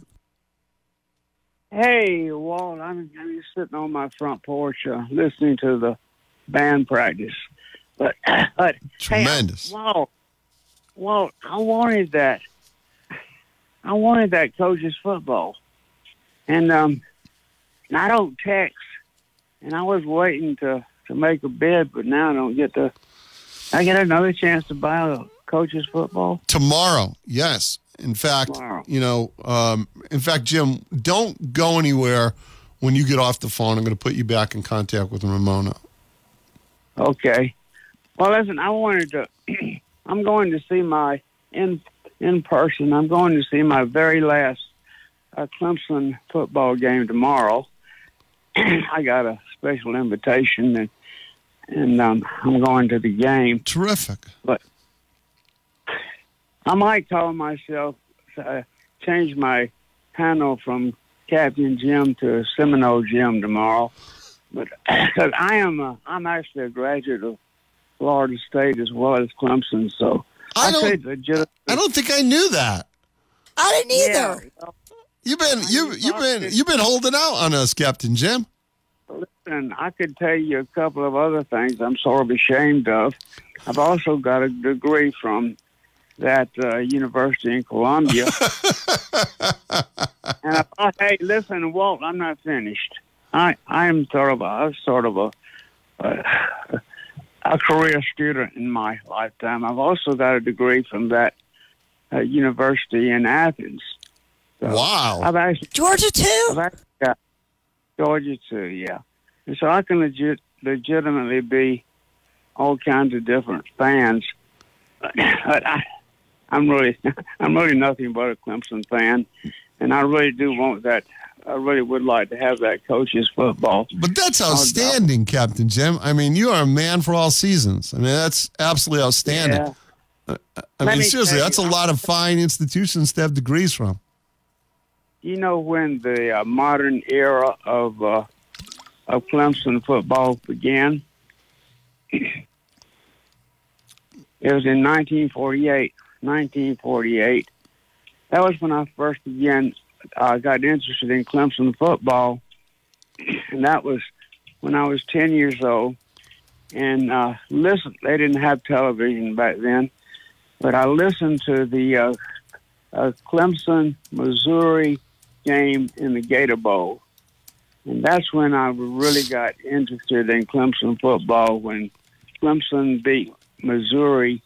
Hey, Walt, I'm just sitting on my front porch listening to the band practice. But tremendous. Hey, Walt, I wanted that. I wanted that coach's football. And I don't text. And I was waiting to make a bid, but now I don't get to. I get another chance to buy a coach's football? Tomorrow, yes. In fact, Jim, don't go anywhere when you get off the phone, I'm going to put you back in contact with Ramona. Okay. Well, listen, I wanted to. I'm going to see my in person. I'm going to see my very last Clemson football game tomorrow. I got a special invitation, and I'm going to the game. Terrific. But I might call myself, change my handle from Captain Jim to Seminole Jim tomorrow. But because I'm actually a graduate of Florida State as well as Clemson, so I don't think I knew that. I didn't either. You've been holding out on us, Captain Jim. Listen, I could tell you a couple of other things I'm sort of ashamed of. I've also got a degree from that university in Columbia. And I thought, hey, listen, Walt, I'm not finished. I am sort of a career student in my lifetime. I've also got a degree from that university in Athens. So wow. I've actually, Georgia too? I've actually got Georgia too, yeah. And so I can legitimately be all kinds of different fans. But I'm really nothing but a Clemson fan, and I really do want that. I really would like to have that coach's football. But that's outstanding, Captain Jim. I mean, you are a man for all seasons. I mean, that's absolutely outstanding. Yeah. I mean, seriously, that's a lot of fine institutions to have degrees from. You know when the modern era of Clemson football began? It was in 1948. 1948. That was when I first began. Got interested in Clemson football, and that was when I was 10 years old. And listen, they didn't have television back then, but I listened to the Clemson, Missouri game in the Gator Bowl. And that's when I really got interested in Clemson football, when Clemson beat Missouri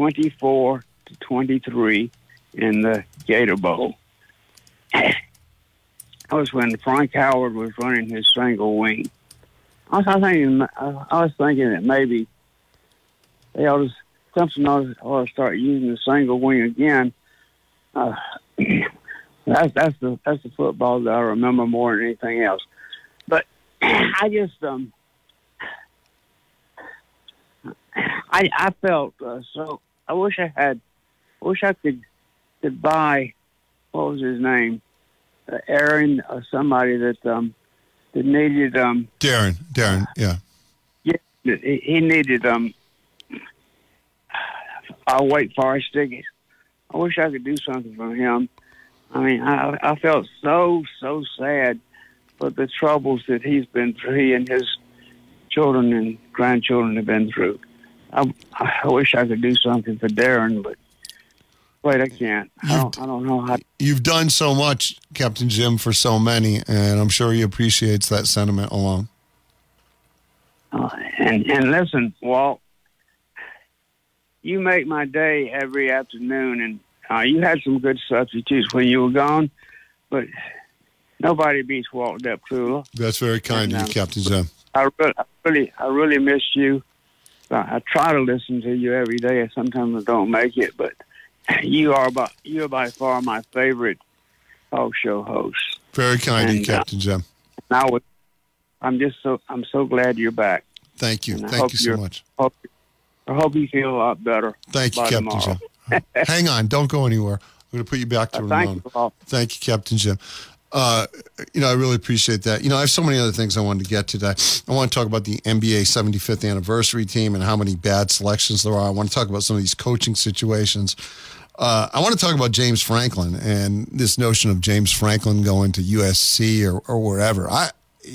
24-23 in the Gator Bowl. That was when Frank Howard was running his single wing. I was thinking that maybe Clemson ought to start using the single wing again. That's the football that I remember more than anything else. But I just I felt so. I wish I could buy, what was his name, Aaron, or somebody that needed Darren, yeah. Yeah, he needed a Wake Forest ticket. I wish I could do something for him. I mean, I felt so sad for the troubles that he and his children and grandchildren have been through. I wish I could do something for Darren, but wait, I can't. I don't know how. You've done so much, Captain Jim, for so many, and I'm sure he appreciates that sentiment alone. And listen, Walt, you make my day every afternoon, and you had some good substitutes when you were gone, but nobody beats Walt Deptula. That's very kind of you, Captain Jim. I really miss you. I try to listen to you every day. Sometimes I don't make it, but you're by far my favorite talk show host. Very kind of you, Captain Jim. I'm so glad you're back. Thank you. Thank you so much. I hope you feel a lot better. Thank you, Captain tomorrow. Jim. Hang on. Don't go anywhere. I'm going to put you back to Ramon. Thank you, Captain Jim. I really appreciate that. I have so many other things I wanted to get today. I want to talk about the NBA 75th anniversary team and how many bad selections there are. I want to talk about some of these coaching situations. I want to talk about James Franklin and this notion of James Franklin going to USC or wherever. I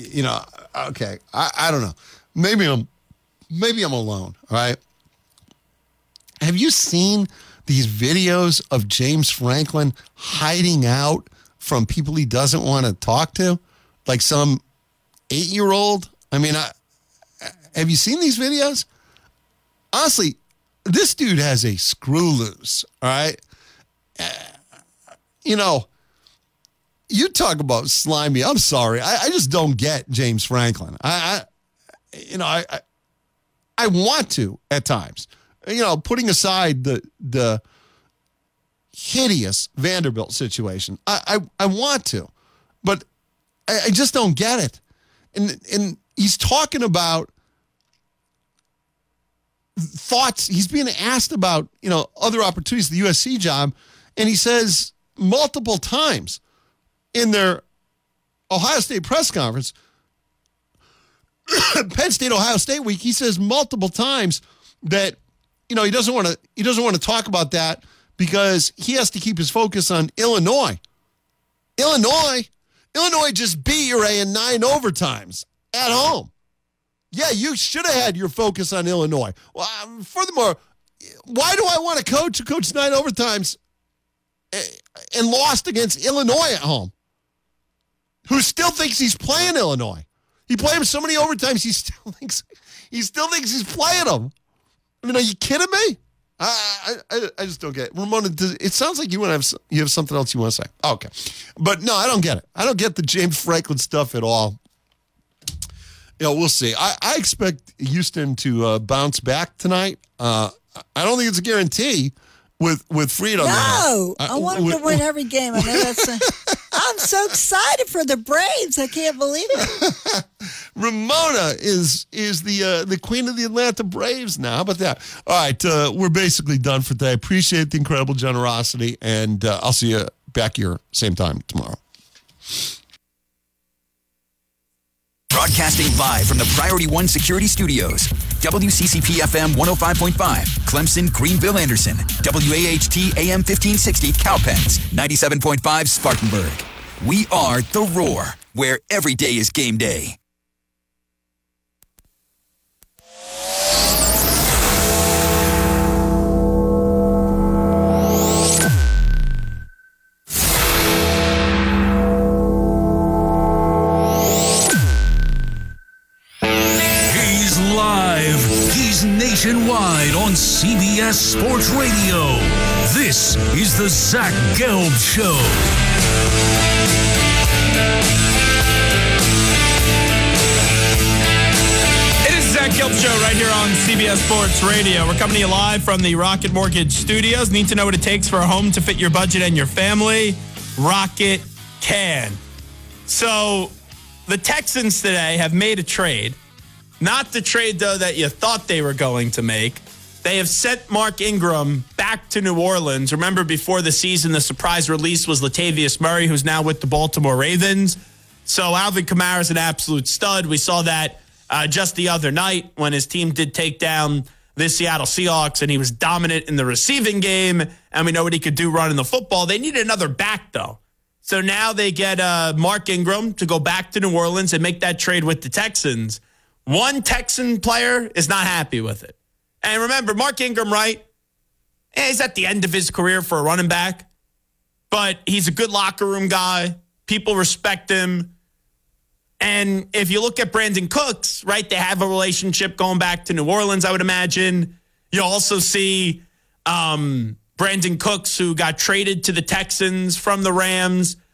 don't know. Maybe I'm alone. All right. Have you seen these videos of James Franklin hiding out from people he doesn't want to talk to, like some 8-year-old? I mean, have you seen these videos? Honestly, this dude has a screw loose, all right? you talk about slimy. I'm sorry. I just don't get James Franklin. I want to at times. Putting aside the hideous Vanderbilt situation, I want to, but I just don't get it. And he's talking about thoughts. He's being asked about, other opportunities, the USC job. And he says multiple times in their Ohio State press conference, Penn State, Ohio State week, he says multiple times that, he doesn't want to talk about that because he has to keep his focus on Illinois. Illinois just beat Ray in 9 overtimes at home. Yeah, you should have had your focus on Illinois. Well, furthermore, why do I want a coach who coached 9 overtimes and lost against Illinois at home, who still thinks he's playing Illinois? He played him so many overtimes, he still thinks he's playing them. I mean, are you kidding me? I just don't get it. Ramona, it sounds like you have something else you want to say. Okay. But no, I don't get it. I don't get the James Franklin stuff at all. We'll see. I expect Houston to bounce back tonight. I don't think it's a guarantee with Freed on No, I want them to win every game. I know that's. I'm so excited for the Braves. I can't believe it. Ramona is the queen of the Atlanta Braves now. How about that? All right, we're basically done for today. Appreciate the incredible generosity, and I'll see you back here same time tomorrow. Broadcasting live from the Priority One Security Studios. WCCP FM 105.5, Clemson, Greenville, Anderson. WAHT AM 1560, Cowpens. 97.5, Spartanburg. We are The Roar, where every day is game day. Nationwide on CBS Sports Radio. This is the Zach Gelb Show. It is Zach Gelb Show right here on CBS Sports Radio. We're coming to you live from the Rocket Mortgage Studios. Need to know what it takes for a home to fit your budget and your family? Rocket can. So the Texans today have made a trade. Not the trade, though, that you thought they were going to make. They have sent Mark Ingram back to New Orleans. Remember, before the season, the surprise release was Latavius Murray, who's now with the Baltimore Ravens. So Alvin Kamara is an absolute stud. We saw that just the other night when his team did take down the Seattle Seahawks, and he was dominant in the receiving game, and we know what he could do running the football. They needed another back, though. So now they get Mark Ingram to go back to New Orleans and make that trade with the Texans. One Texan player is not happy with it. And remember, Mark Ingram, right? He's at the end of his career for a running back, but he's a good locker room guy. People respect him. And if you look at Brandon Cooks, right, they have a relationship going back to New Orleans, I would imagine. You also see Brandon Cooks, who got traded to the Texans from the Rams.